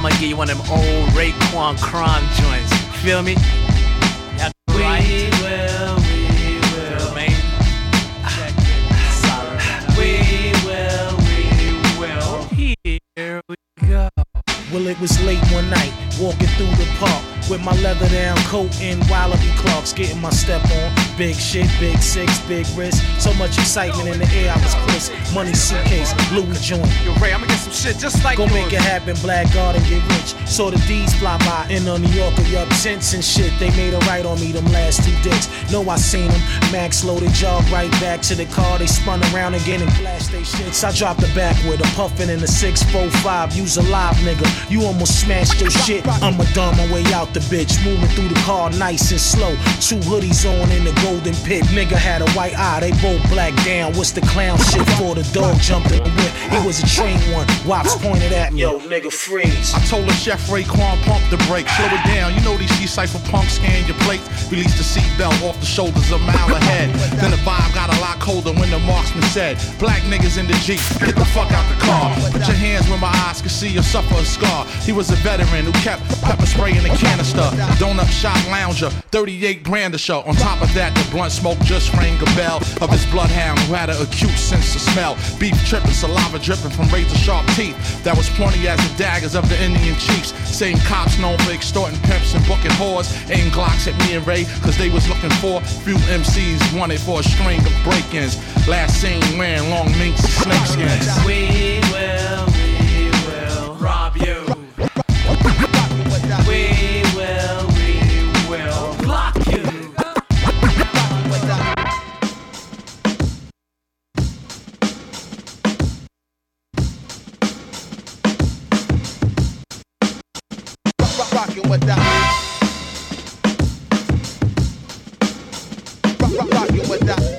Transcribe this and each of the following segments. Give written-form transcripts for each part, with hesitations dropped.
I'ma give you one of them old Raekwon crime joints. Feel me? We will, man. We will. Here we go. Well, it was late one night, walking through the park with my leather down coat and Wallaby Clarks, getting my step on. Big shit, big six, big wrist. So much excitement in the air, I was crisp. Money suitcase, Louis joint. Yo, Ray, I'ma get some shit just like Go yours. make it happen, Black Garden get rich. Saw the D's fly by in New York, yup, tents and shit. They made a right on me, them last 2 dicks. Know I seen them. Max loaded, jog right back to the car. They spun around again and flashed they shits. I dropped the back with a puffin' in the 645. Use a live nigga. You almost smashed your shit. I'ma dumb my way out the bitch. Moving through the car nice and slow. 2 hoodies on in the golden pit. Nigga had a white eye, they both black down. What's the clown shit for? The dog jumped in the whip. It was a train one. Wops pointed at me. Yo, nigga, freeze. I told the chef Raekwon, pump the brakes, slow it down. You know these C-Cypher punks scan your plates. Release the seatbelt off the shoulders a mile ahead. Then the vibe got a lot colder when the marksman said, black niggas in the Jeep, get the fuck out the car. Put your hands where my eyes can see or suffer a scar. He was a veteran who kept pepper spray in the canister. Donut shop lounger, 38 brandisher. On top of that, the blunt smoke just rang a bell of his bloodhound who had an acute sense of smell. Beef tripping, saliva dripping from razor sharp teeth that was pointy as the daggers of the Indian chiefs. Same cops known for extorting pimps and booking whores. Aim Glocks at me and Ray, cause they was looking for few MCs wanted for a string of break-ins. Last seen wearing long minks and snakeskins. We will rob you. We will block you. Rockin' with that. Rockin' with that.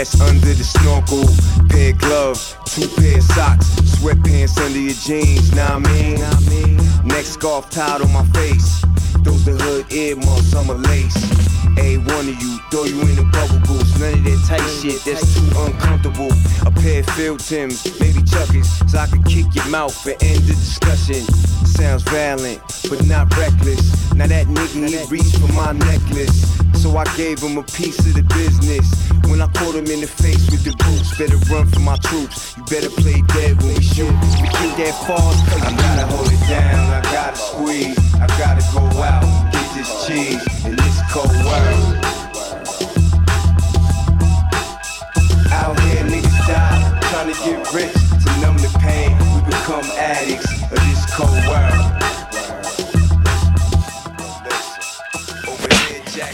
That's under the snorkel. Pair of gloves, 2 pair of socks, sweatpants under your jeans, nah I mean. Neck scarf tied on my face. Those the hood earmuffs, I'm a lace. A one of you, throw you in the bubble boots. None of that tight shit, that's too uncomfortable. A pair of Phil Tims, maybe Chuckers, so I can kick your mouth and end the discussion. Sounds violent, but not reckless. Now that nigga, he reached for my necklace. So I gave him a piece of the business. When I caught him in the face with the boots, better run for my troops. You better play dead when we shoot. We get that fast, I gotta hold it down, I gotta squeeze. I gotta go out, get this cheese in this cold world. Out here niggas die, trying to get rich. To numb the pain, we become addicts of this cold world. Over here, Jack.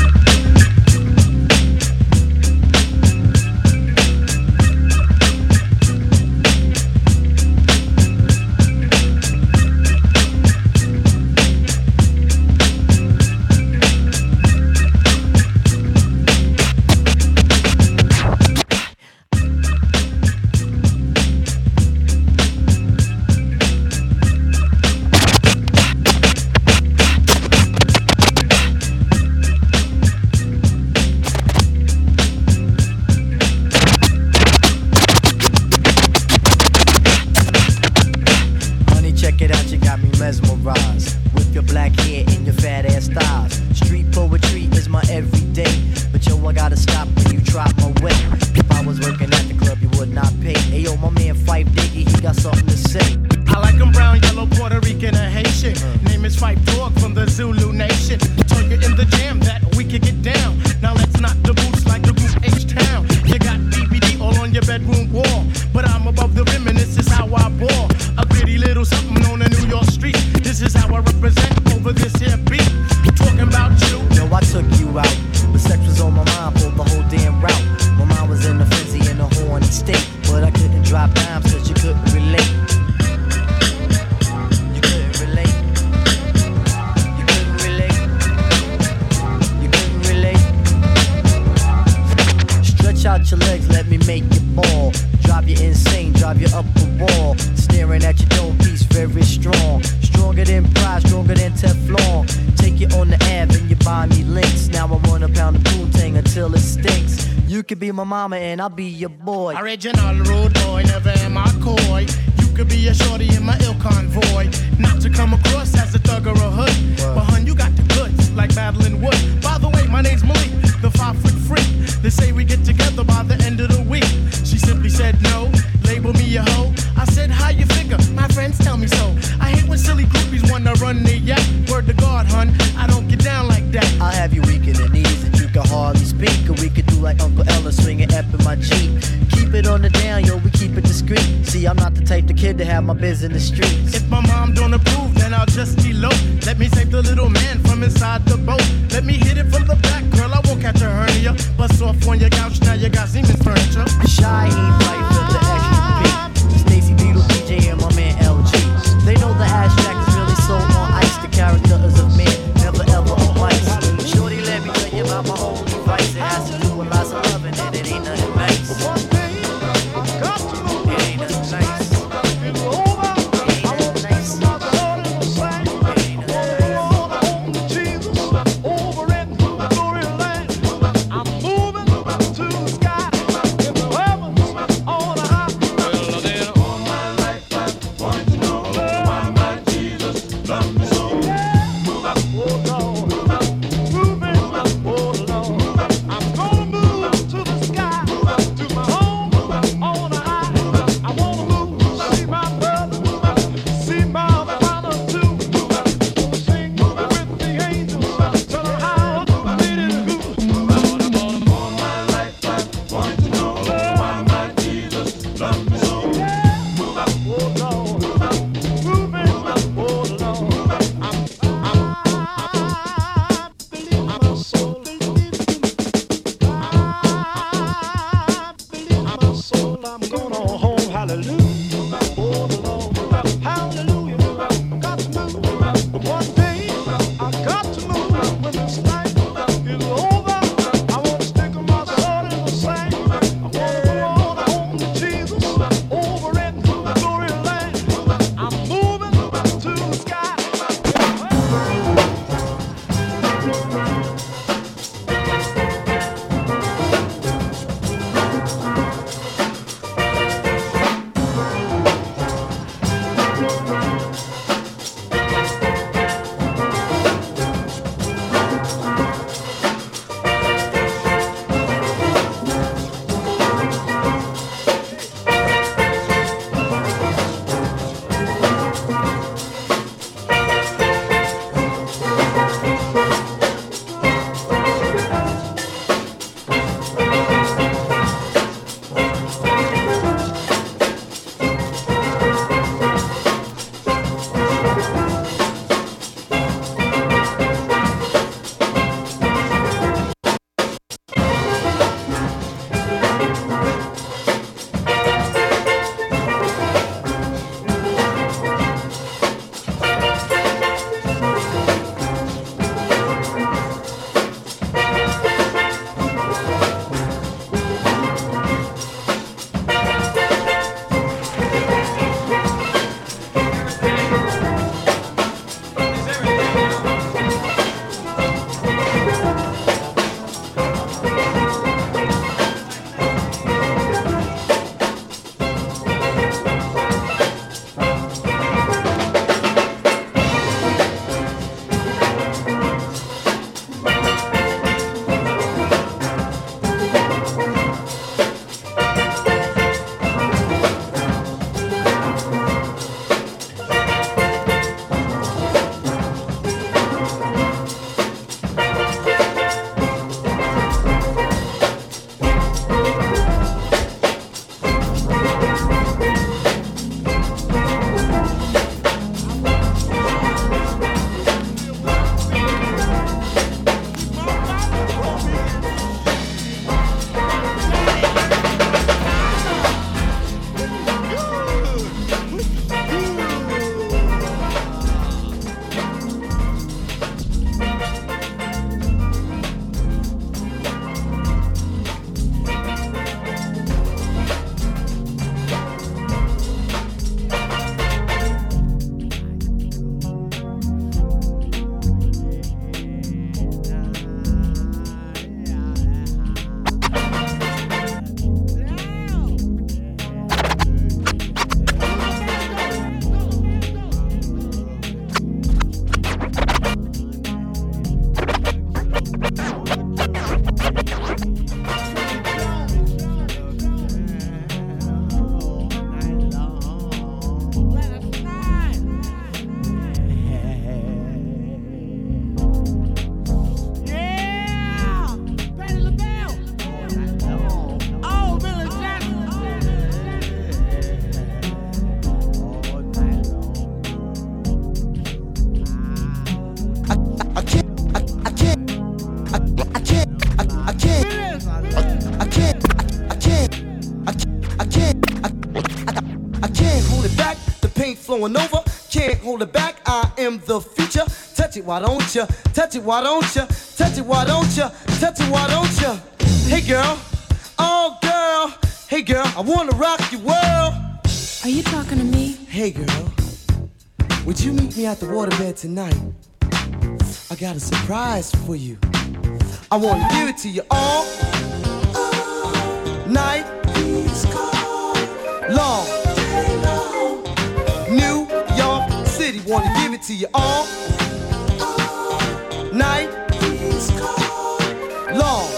My mama and I'll be your boy. Original rude boy, never am I coy. You could be a shorty in my ill convoy. Not to come across as a thug or a hood. But hun, you got the goods, like Madeline Wood. By the way, my name's Malik, the 5-foot freak. They say we get together by the end of the week. She simply said no, label me a hoe. I said, how you figure? My friends tell me so. I hate when silly groupies wanna run their yak. Word to God, hun, I don't get down like that. I'll have you weak in the knees and you can hardly speak. Or we could do like Uncle Ella, swinging F in my Jeep. Keep it on the down, yo, we keep it discreet. See, I'm not the type of kid to have my biz in the streets. If my mom don't approve, then I'll just elope. Let me save the little man from inside the boat. Let me hit it from the back, girl, I won't catch a hernia. Bust off on your couch, now you got Siemens furniture. Shaheed right with the extra beat. Stacy Beetle, DJ, and my man LG. They know the ass jack is really so on ice. The character is a man, never ever a vice. Shorty, let me tell you about my own device. It has to do with lots of loving and it ain't nothing nice. It ain't nothing nice. I can't hold it back, the paint flowing over. Can't hold it back, I am the future. Touch it, why don't ya? Touch it, why don't ya? Touch it, why don't ya? Touch it, why don't ya? Hey girl, oh girl, hey girl, I wanna rock your world. Are you talking to me? Hey girl, would you meet me at the waterbed tonight? I got a surprise for you. I wanna give it to you all night long. New York City, wanna give it to you all night long.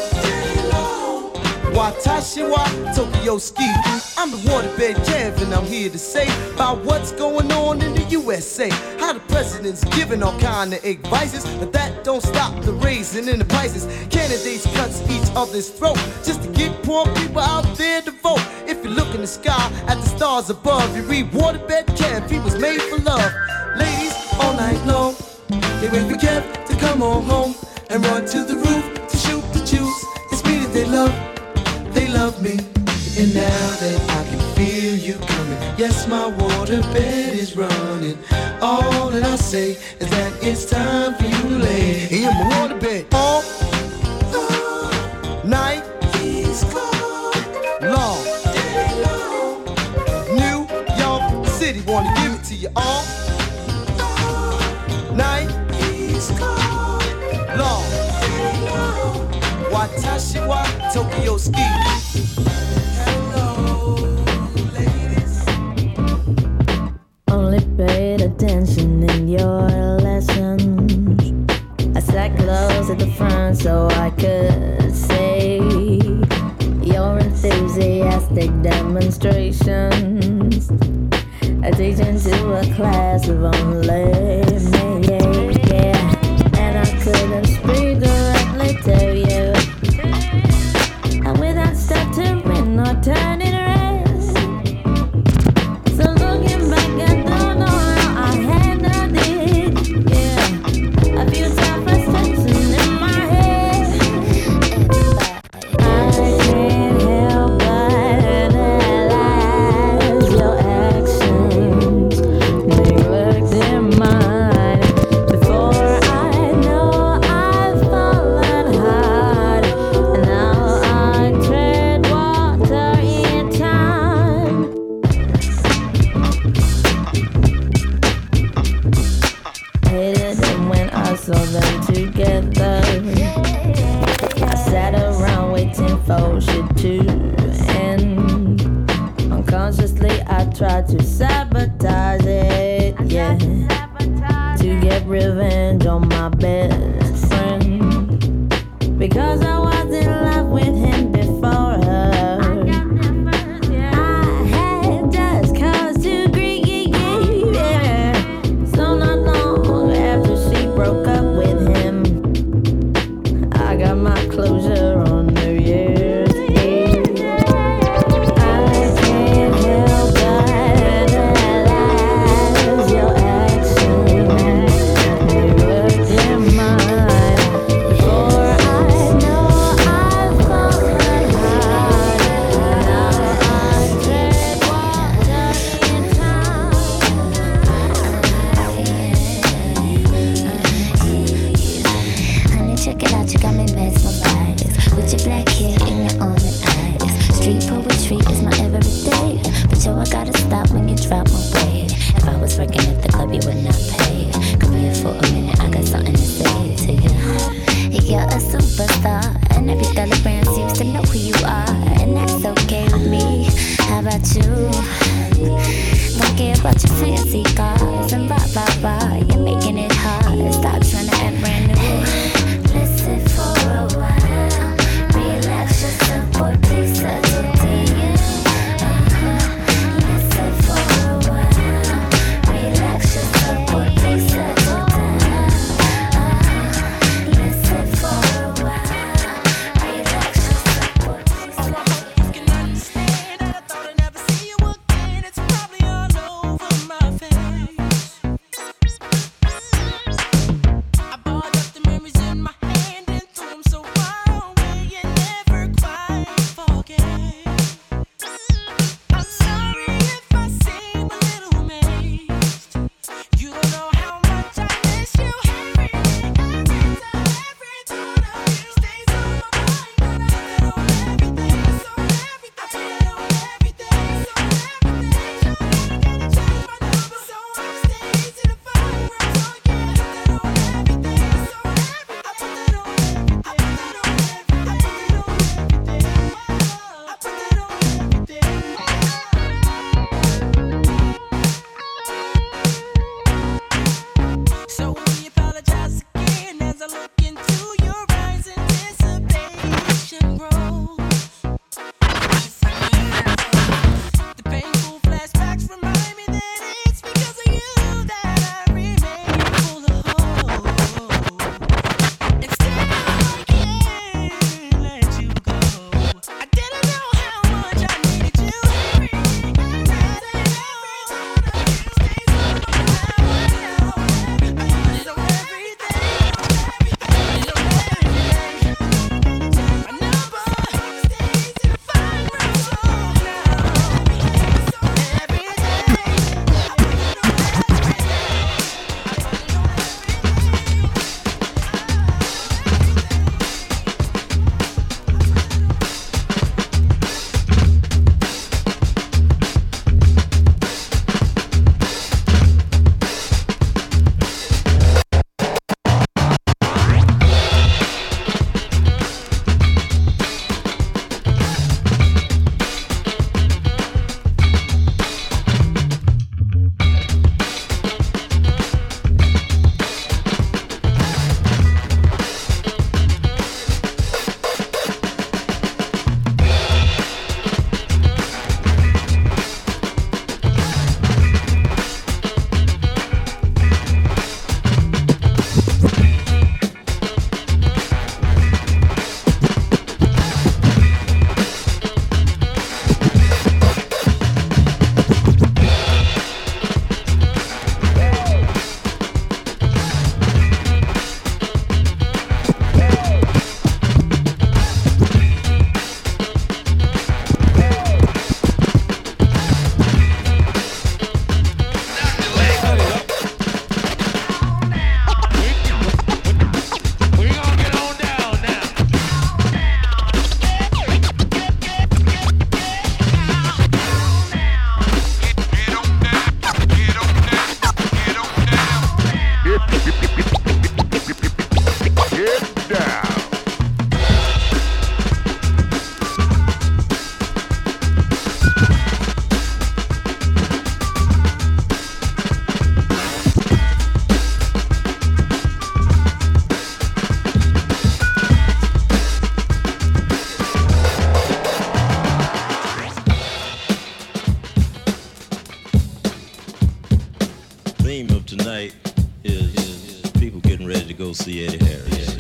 Watashi wa Tokyo Ski. I'm the waterbed Kev, and I'm here to say about what's going on in the USA. How the president's giving all kind of advices, but that don't stop the raising in the prices. Candidates cuts each other's throat just to get poor people out there to vote. If you look in the sky at the stars above, you read waterbed Kev, he was made for love. Ladies all night long, they wait for Kev to come on home and run to the roof to shoot the juice. It's me that they love me. And now that I can feel you coming, yes, my waterbed is running. All that I say is that it's time for you to lay in my waterbed all night long. New York City, wanna give it to you all night long. Watashi wa Tokyo Ski. Only paid attention in your lessons. I sat close at the front so I could see your enthusiastic demonstrations. I teach into a class of only me, yeah. And I couldn't speak directly to you, and without stuttering or turning around. Tried to sabotage it, yeah, to get revenge on my best friend, because I was in love with him before her. I had just cause to grieve, yeah. So not long after she broke up with him, I got my closure on New Year's Eve. tonight is people getting ready to go see Eddie Harris.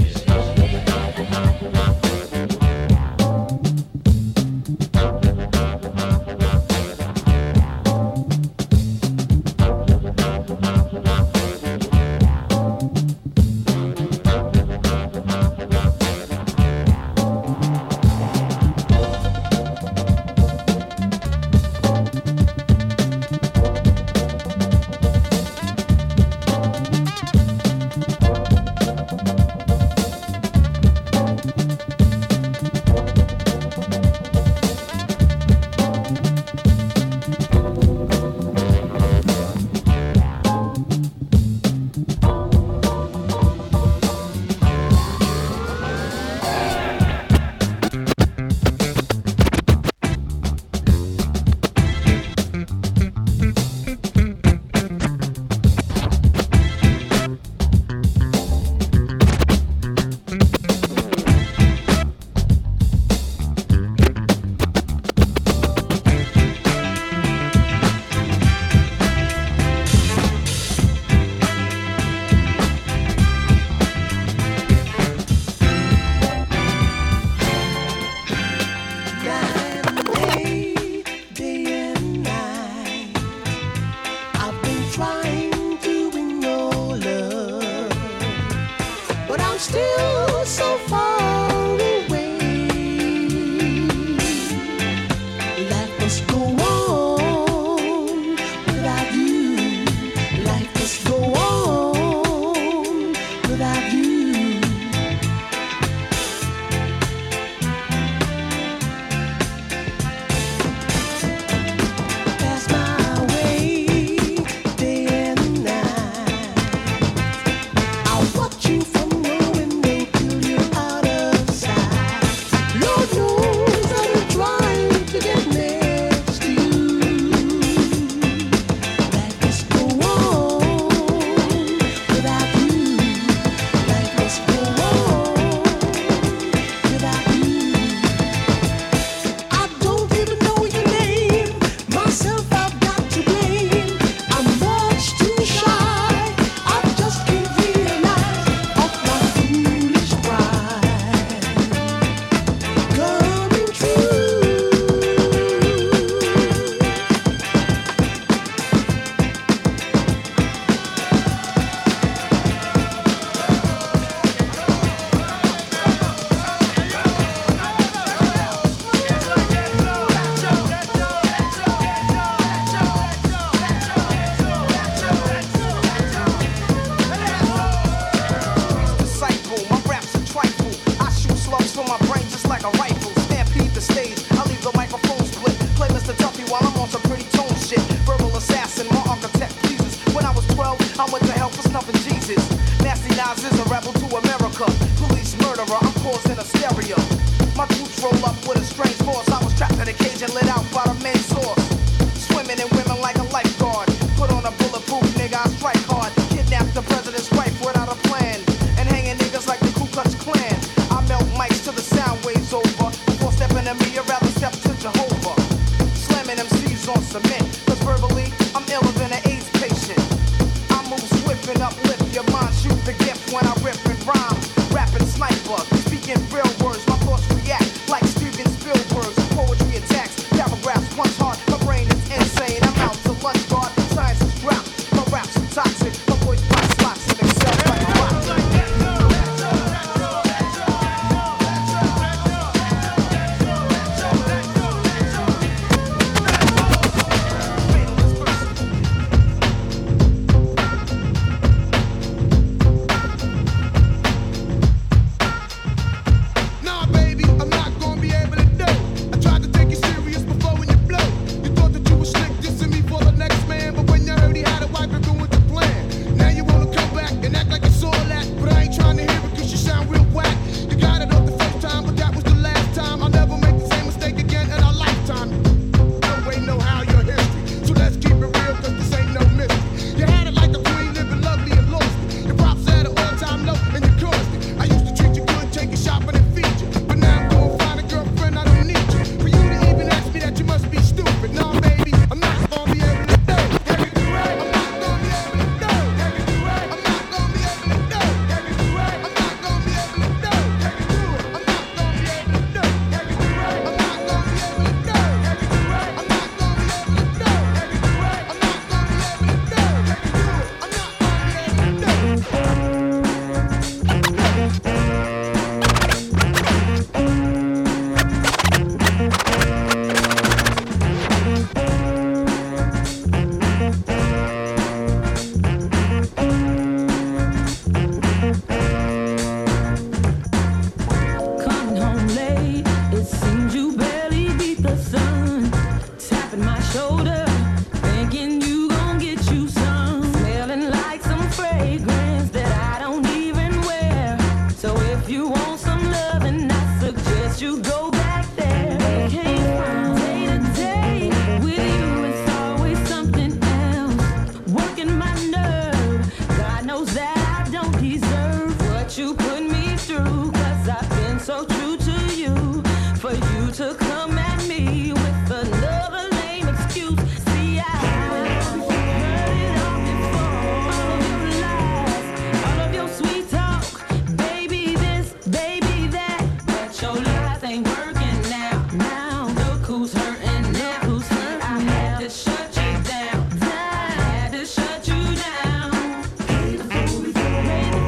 told her, thinking you gon' get you some, smelling like some fragrance that I don't even wear. So if you want some loving, I suggest you go back there. Can't find day to day with you, it's always something else, working my nerve. God knows that I don't deserve what you put me through, 'cause I've been so true to you. For you to come at me with another lame excuse. See, I heard it all before. All of your lies, all of your sweet talk, baby this, baby that. But your lies ain't working now. Now look who's hurting now. Who's hurting? I had to shut you down. I had to shut you down. Played the fool before.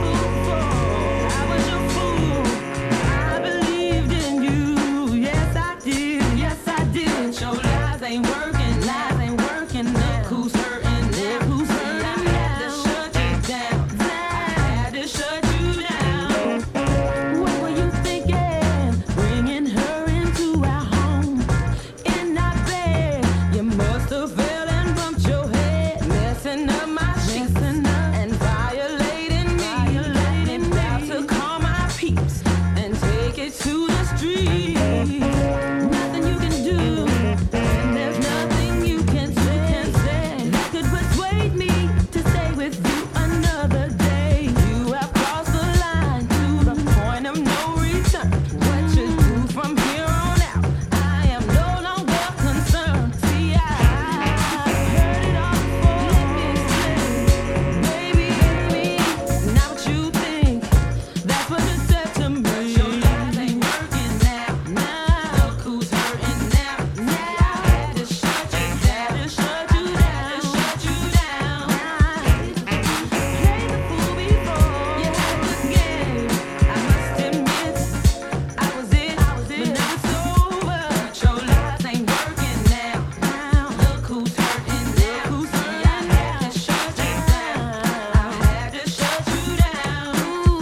I was your fool. I believed in you. Yes, I did. Yes, I did. Your lies ain't working. Lies ain't working now. Who's hurting now? Who's hurting now? I had to shut you down. I had to shut you down. What were you thinking? Bringing her into our home, in our bed. You must have fell and bumped your head, messing up my sheets and violating me. I'm about to call my peeps and take it to the street. Nothing you can do, and there's nothing you can say that could persuade me to stay with you another day. You have crossed the line to the point of no return. What you do from here on out, I am no longer concerned. See, I heard it all before. Let me explain, baby, not what you think. That's what you said to me. Your lies ain't working now. Now look who's hurting now. Now I had to shut you down. Shut you down. Shut you down. Played the fool before. You had a good game. I must admit, I was it. But now it's over. Your lies ain't working now. Now look who's hurting now. Who's hurting now? I had to shut you down. I had to shut you down.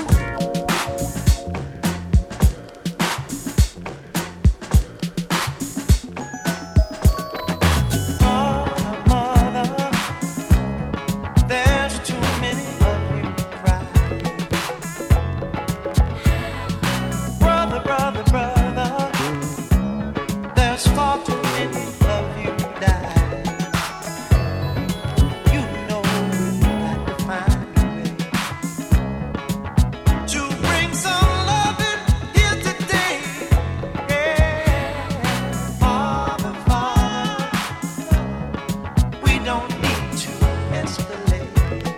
There's too many of you cry. Brother, brother, brother, there's far too many of you die. You know you got to find a way to bring some loving here today. Yeah, Father, Father, we don't need to escalate.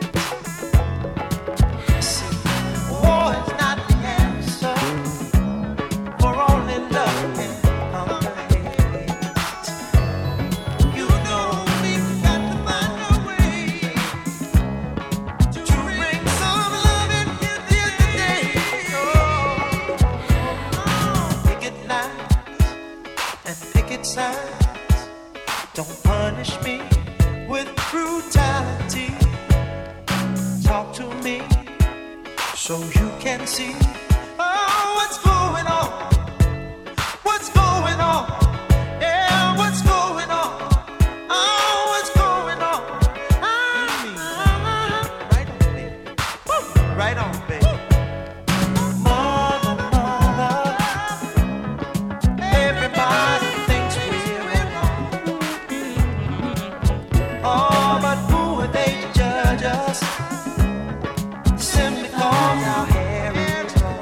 See, war is not the answer, for only love can conquer hate. You know we've got to find a way to bring some loving here today. Picket lines and picket signs. Don't punish me with brutality. Talk to me so you can see what's going on. What's going on? Yeah, what's going on? Oh, what's going on? Right on, baby. Right on, baby. Mother, mother, everybody thinks we're wrong. Oh, but who are they to judge us? Simply cause our hair is long.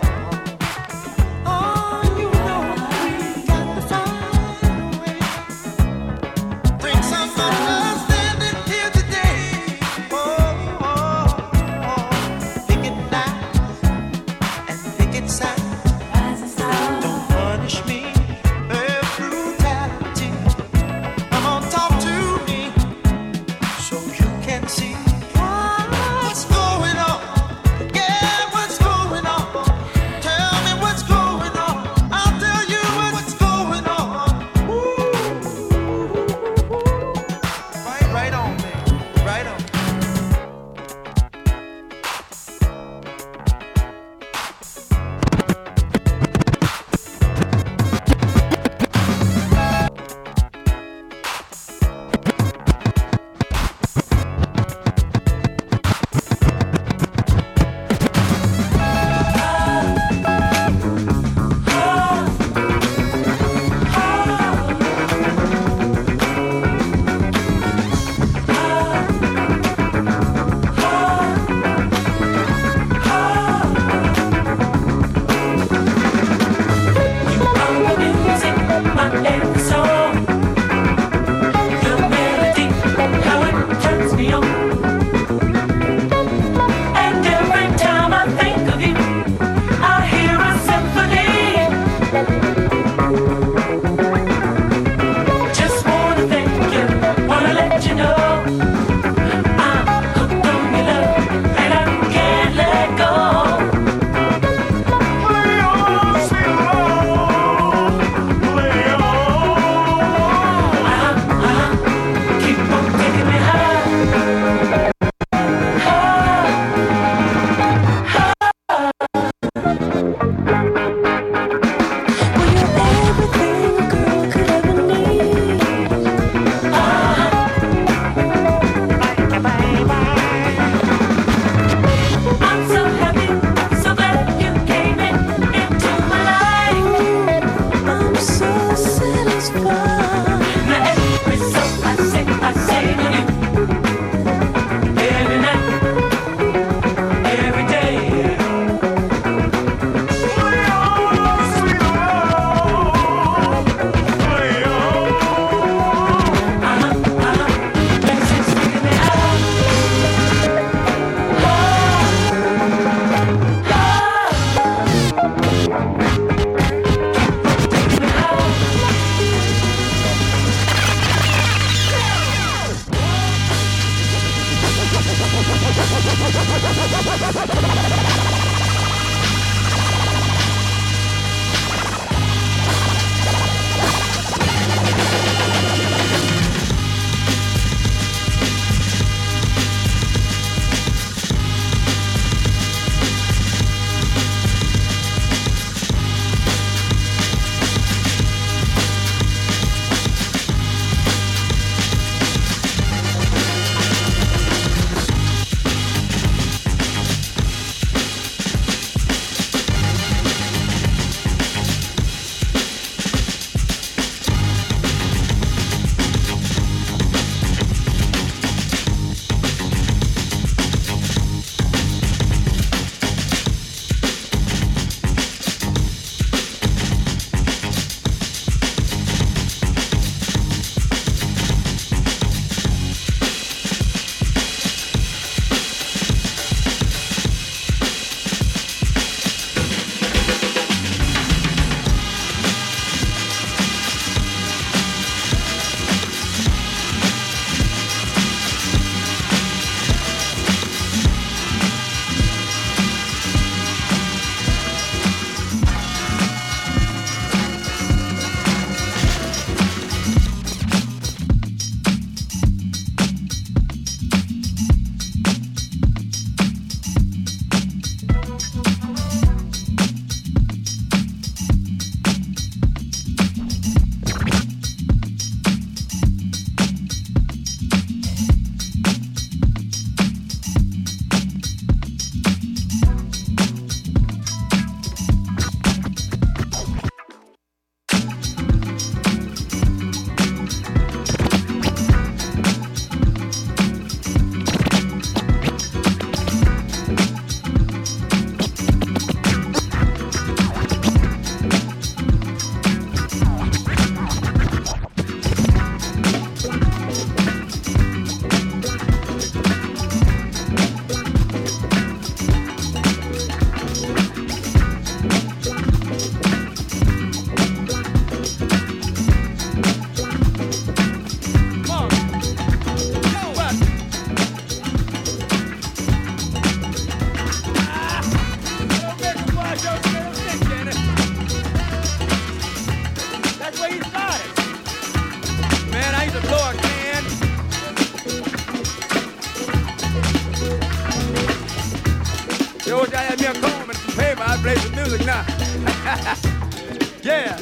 gotta play some music now. Yeah.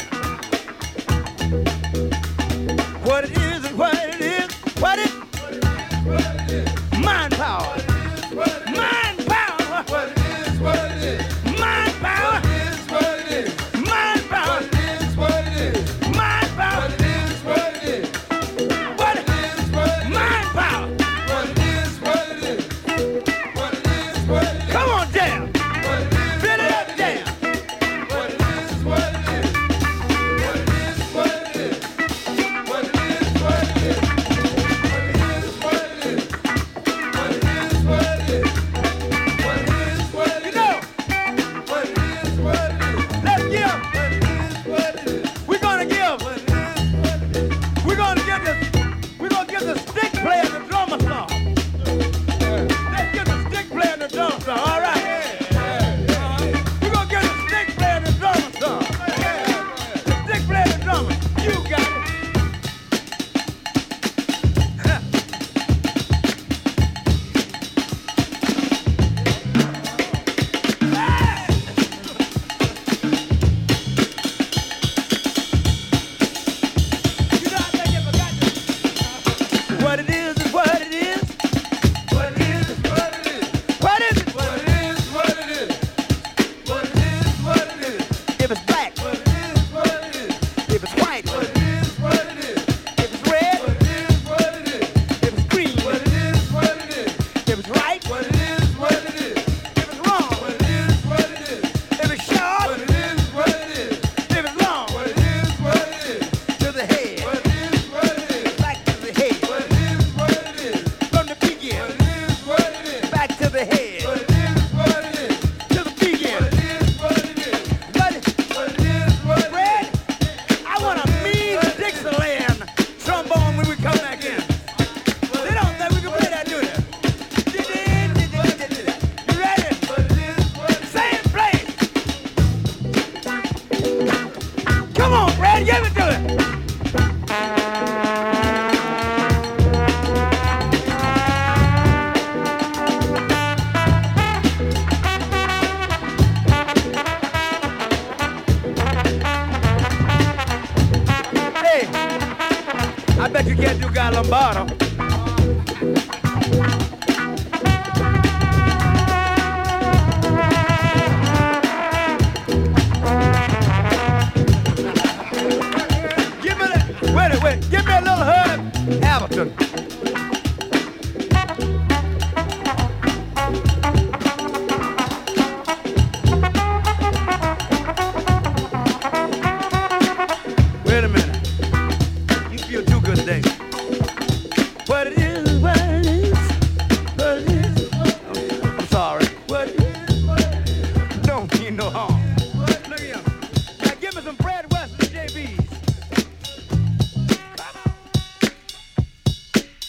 What it is and what it is. What it is. Mind power. Mind power. What it is, what it is. Mind power. What it is, what it is. Mind power. What it is, what it is. Mind power. What it is, what it is. What it is, what it is. Mind power. What it is, what it is. What it is, what it is. Come on down. What it is, fill it up down. What it is, what it is. What it is, what it is. What it is, what it is. What it is, what it is. What it is, what it is. What it is, what it is. You know. What it is, what it is. Let's give. What it is, what it is. We're gonna give. What it is, what it is. We're gonna give this. We're gonna give the stick player the drummer song. Let's give the stick player the drummer song. All right. We're gonna give the stick player the drummer song. The stick player the drummer. You got it. What it is what it is. What it is what it is. What is it? What it is what it is. What it is what it is. If it's black. What it is what it is. If it's white. What it is what it is. If it's red. What it is what it is. If it's green. What it is what it is. If it's right. What it is what it is. If it's wrong. What it is what it is. If it's short. What it is what it is. If it's long. What it is what it is. To the head. What it is what it is. Back to the head. What it is what it is. From the begin. What it is what it is. Back to the head. What it is what it is. To the begin. What it is what it is. What it is what it is. Red, I want a mean Dixieland trombone when we come back in. They don't think we can play that, do they? You ready? Same place. Come on, Brad, give it to it. Hey, I bet you can't do Guy Lombardo. Give me that. Wait. Give me a little Herb Hamilton. Wait a minute. You feel too good today. What it is, what it is, what it is. I'm sorry. What it is, what it is. Don't mean no harm. Look at him. Now give me some Brad West and JB's.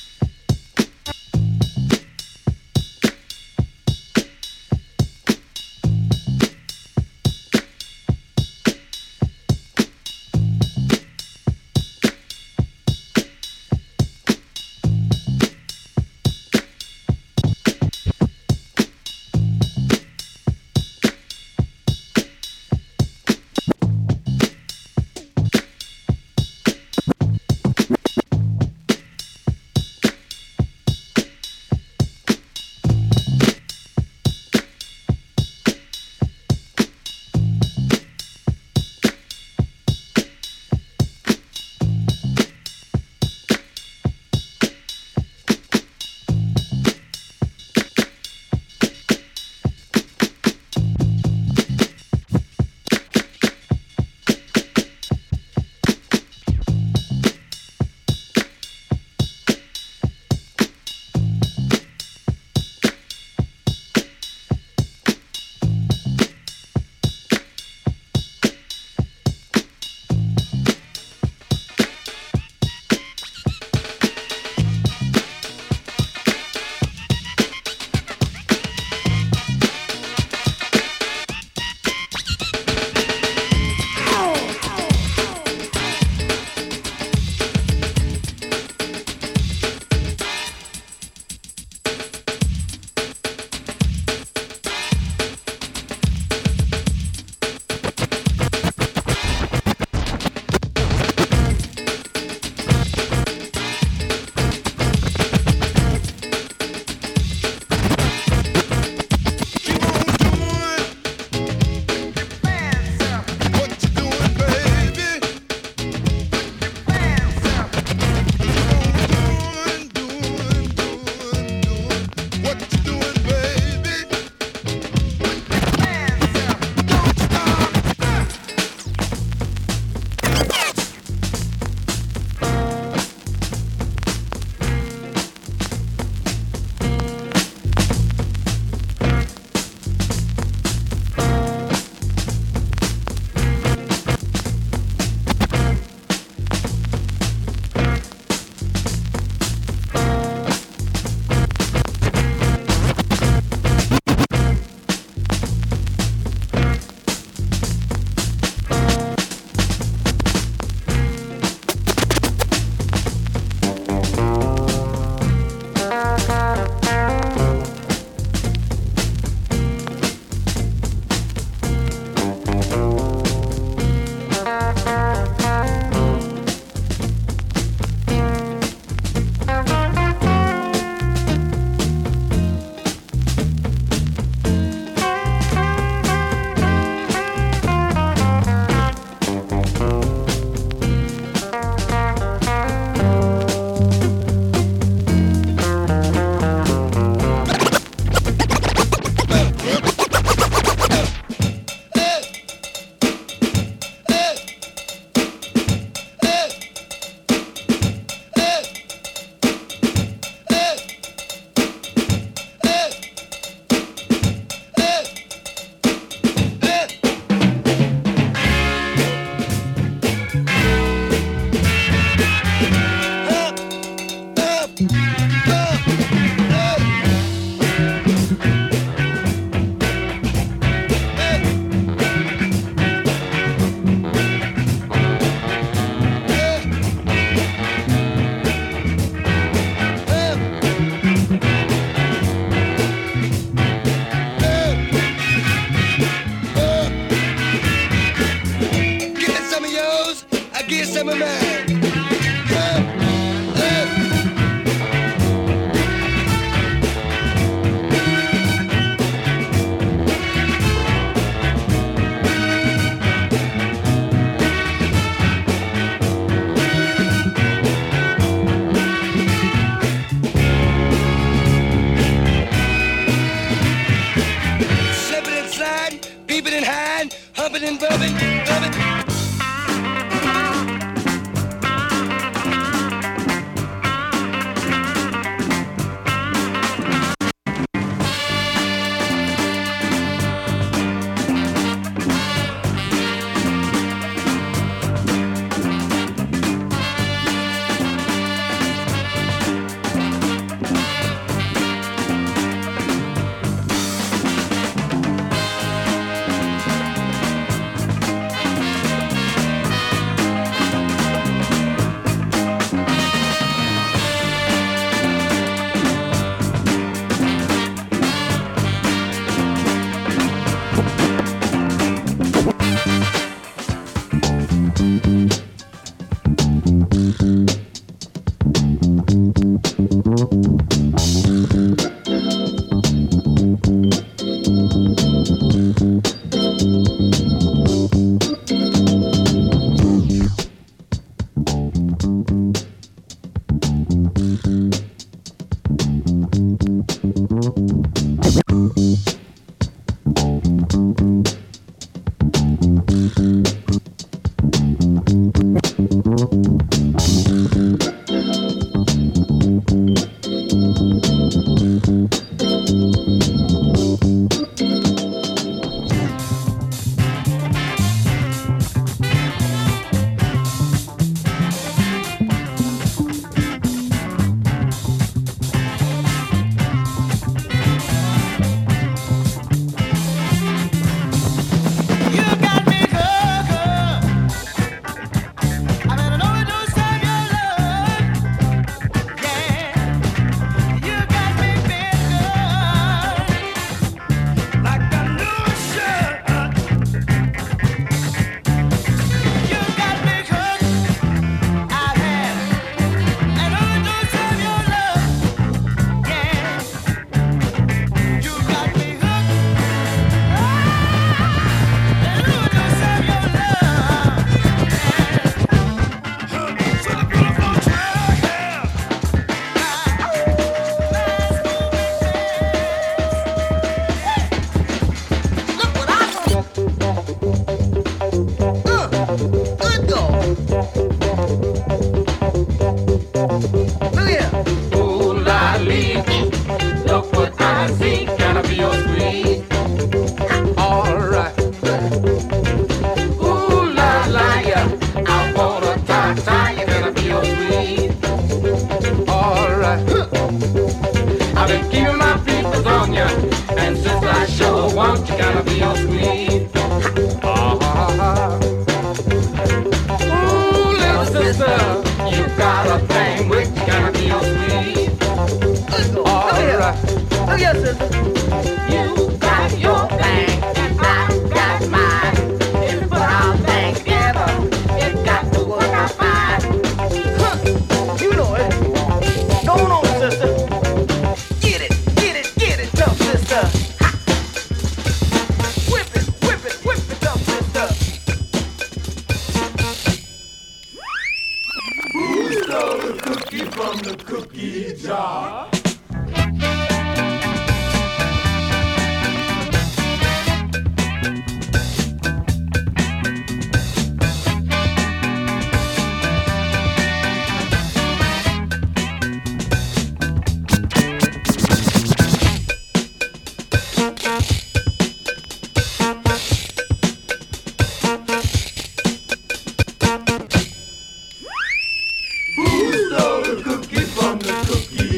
Who stole the cookie from the cookie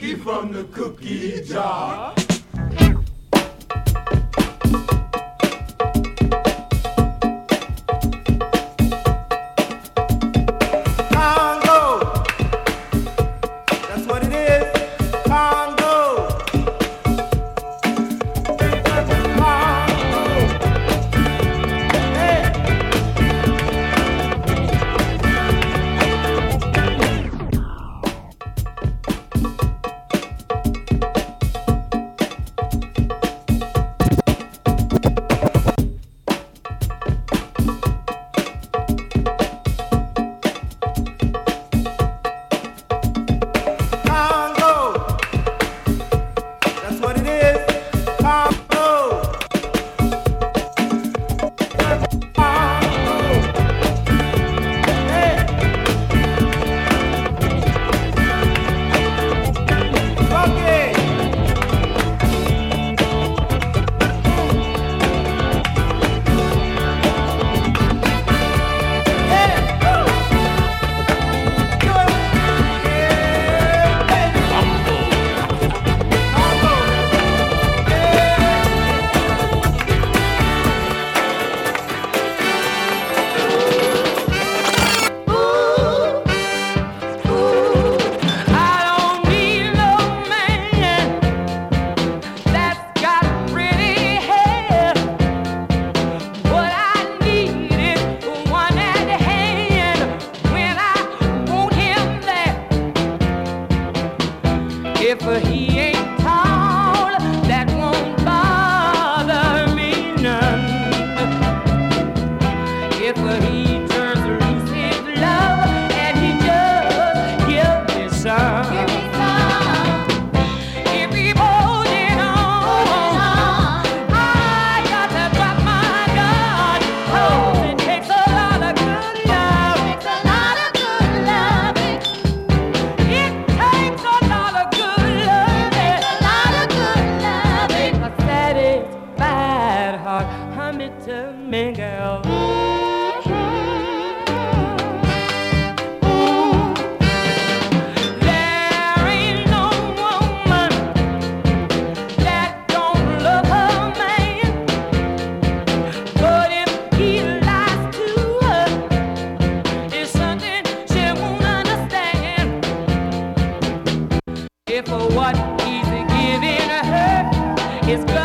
cookie from the cookie jar. If what he's giving her is good.